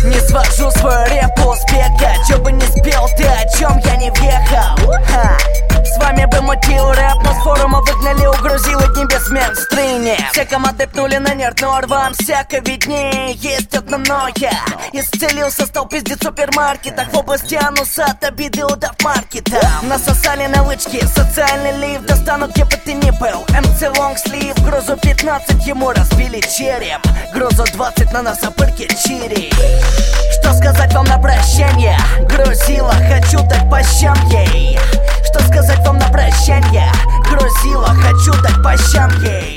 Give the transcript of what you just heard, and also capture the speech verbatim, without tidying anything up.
Не свожу свой репу с бега. Чё бы не спел ты, о чем я не въехал. Ха. С вами бы мутил рэп, но с форума выгнали, угрузило дни без мейнстриме. Все команды пнули на нерв, но вам всяко виднее. Есть одно но я исцелился, стал пиздить в супермаркетах. В области ануса от обиды удав маркета. Насосали навычки, социальный лифт. Достану, где бы ты ни был. эм си лонгслив, грузу пятнадцать, ему разбили череп. Грузу двадцать, на нас опырки чири. Что сказать вам на прощание? Грузила, хочу дать по щам ей. Что сказать вам на прощание? Грузила, хочу дать по щам ей.